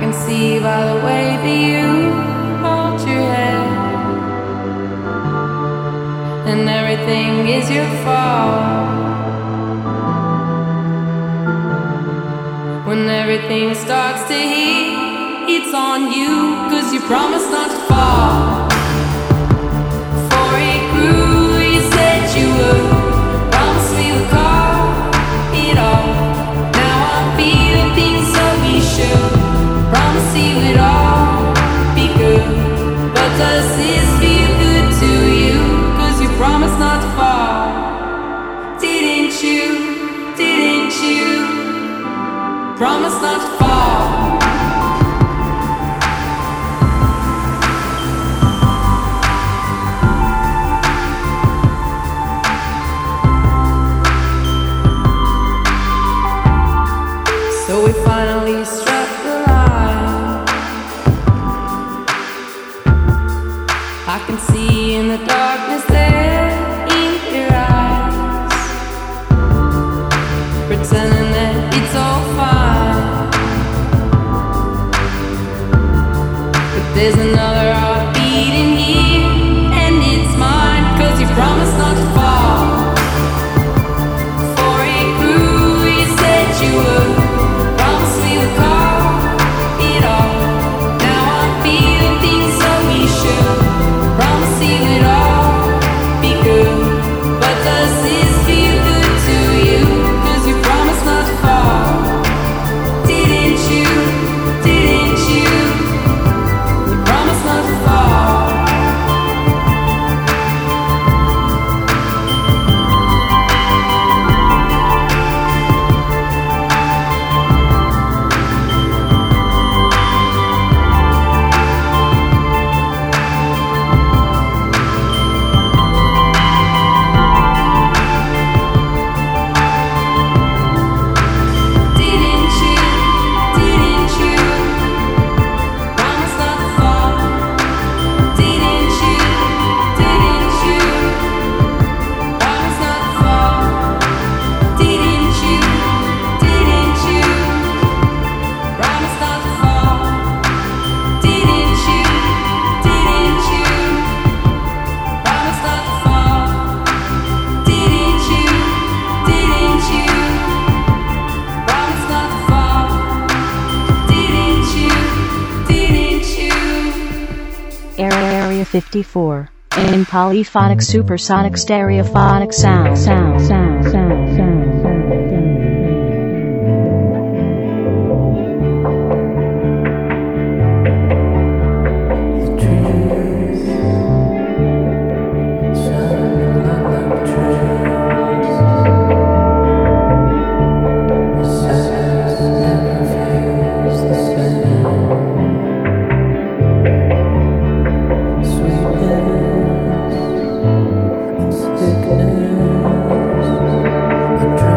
can see by the way that you hold your head, and everything is your fault. When everything starts to heat, it's on you, 'cause you promised not to fall. Before it grew, you said you would promise we would call it all. Now I'm feeling things so we should promise you it all be good. But does this feel good to you? 'Cause you promised not to fall. Didn't you? Didn't you? Promise not to fall. So we finally struck the line. I can see in the darkness there in your eyes, pretending that it's all fine. But there's another heartbeat in here, and it's mine, 'cause you promised not to fall. Before it grew, you said you would promise we would call it all. Now I'm feeling things so we should promise you it all be good. But does this feel good to you? 'Cause you promised not to fall. Didn't you? Didn't you? You promised not to fall. Didn't you? Didn't you? Promise not to fall. Didn't you? Didn't you? Promise not to fall. Didn't you? Didn't you? Promise not to fall. Didn't you? Didn't you? Promise not to fall. Didn't you? Didn't you? Promise not to fall. Didn't you? Didn't you? Area 54. In polyphonic supersonic stereophonic sound. Sickness,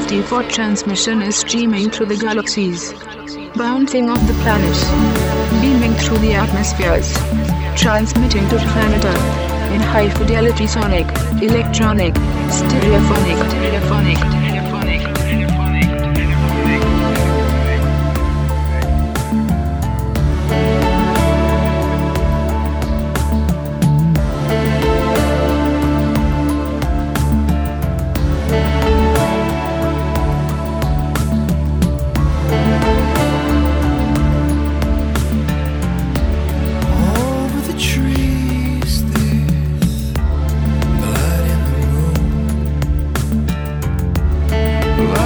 54 transmission is streaming through the galaxies, bouncing off the planets, beaming through the atmospheres, transmitting to planet Earth in high fidelity sonic, electronic, stereophonic. Blood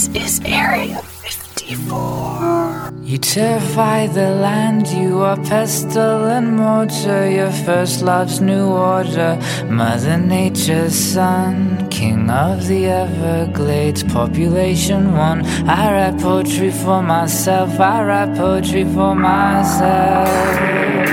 is Area 54. You terrify the land, you are pestle and mortar, your first love's new order, Mother Nature's son, king of the Everglades, population one. I write poetry for myself, I write poetry for myself.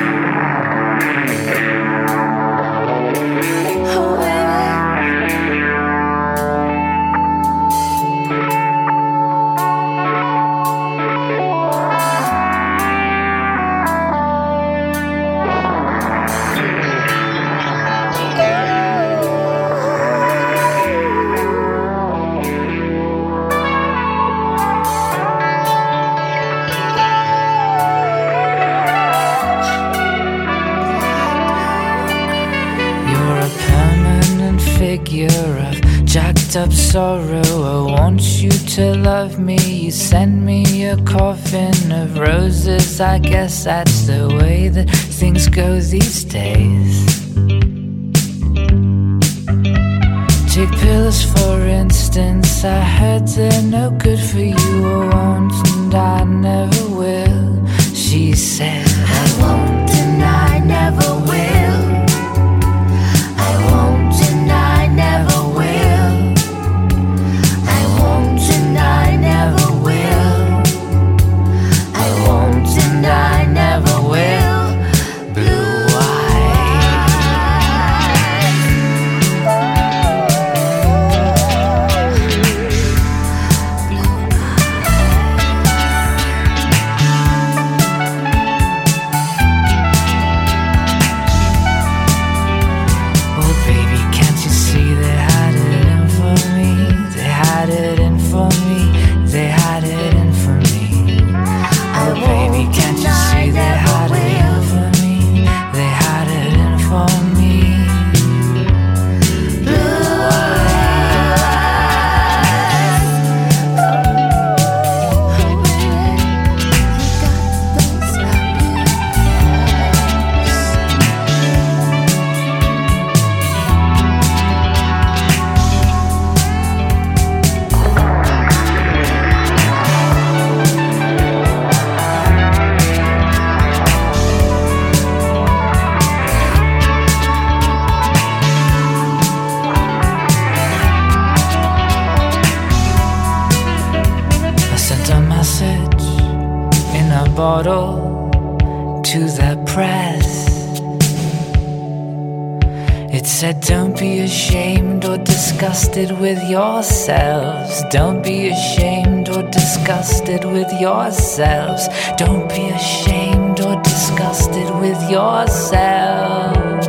Of jacked up sorrow, I want you to love me. You send me a coffin of roses, I guess that's the way that things go these days. Take pills for instance, I heard they're no good for you. I won't and I never will. She said, I won't and I never will. I won't and I never will. I won't and I never will. I won't and I never will. Blue bottle to the press. It said, don't be ashamed or disgusted with yourselves. Don't be ashamed or disgusted with yourselves. Don't be ashamed or disgusted with yourselves.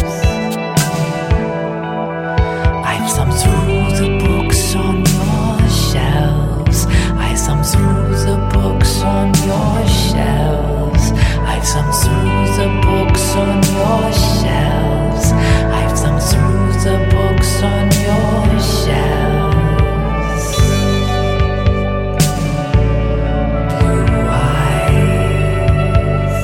I've thumbed through the books on your shelves. I thumbed through the books on your shelves. I've thumbed through the books on your shelves. I've thumbed through the books on your shelves. Blue eyes.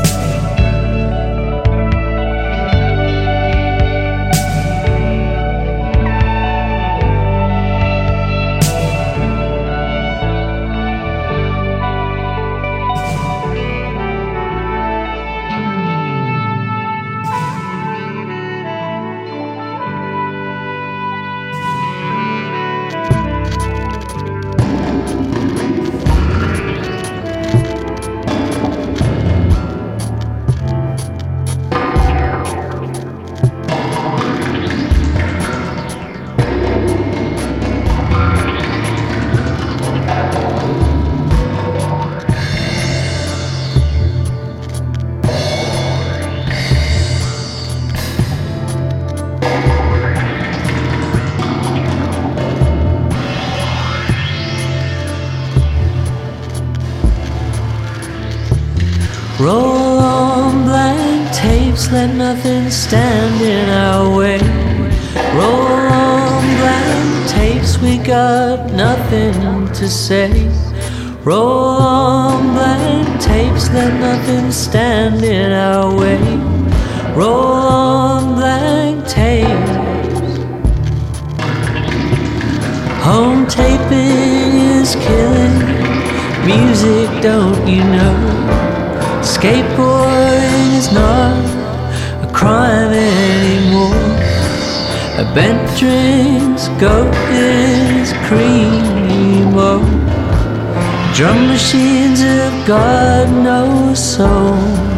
Roll on blank tapes, let nothing stand in our way. Roll on blank tapes, we got nothing to say. Roll on blank tapes, let nothing stand in our way. Roll on blank tapes. Home taping is killing. Music, don't you know? Skateboarding is not a crime anymore. A bent drinks, goat is cream. Oh, drum machines have got no soul.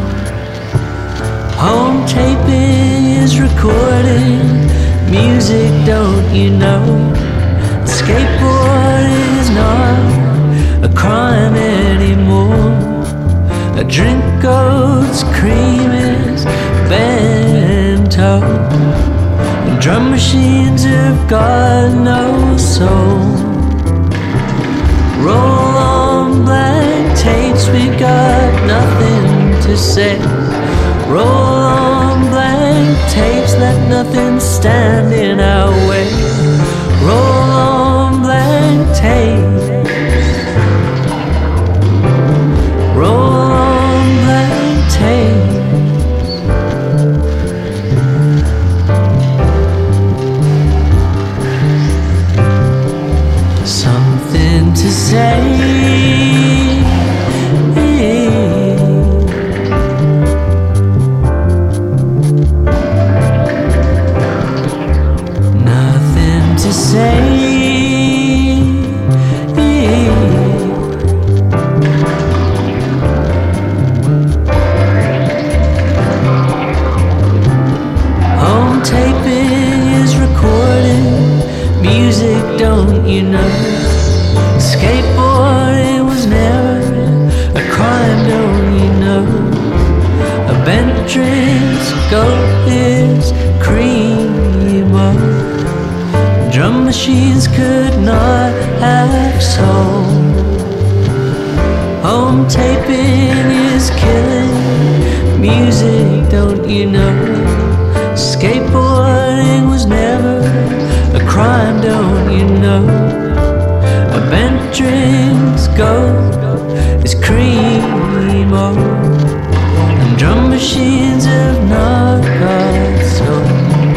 Home taping is recording. Music, don't you know? Skateboarding is not a crime anymore. A drink goat's cream is bento. Drum machines have got no soul. Roll on blank tapes, we got nothing to say. Roll on blank tapes, let nothing stand in our way. Roll on blank tapes. Roll on blank tapes. Something to say. Home taping is recording. Music, don't you know? Skateboarding was never a crime, don't you know? A bent drinks, goat is cream. Drum machines could not have soul. Home taping is killing. Music, don't you know? Skateboarding was never a crime, don't you know? A bent drinks, goat is cream. And drum machines have not got soul.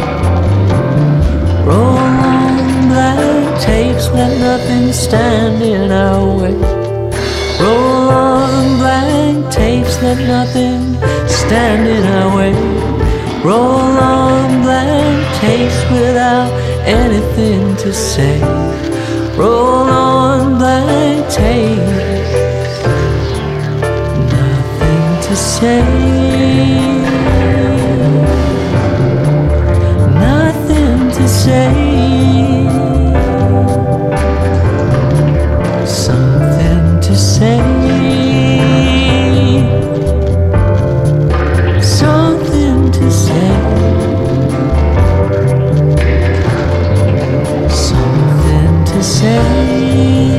Roll on blank tapes, let nothing stand in our way. Roll on blank tapes, let nothing stand in our way. Roll on blank tapes without anything to say. Roll on blank tapes, nothing to say. Nothing to say. Something to say. Something to say. Something to say.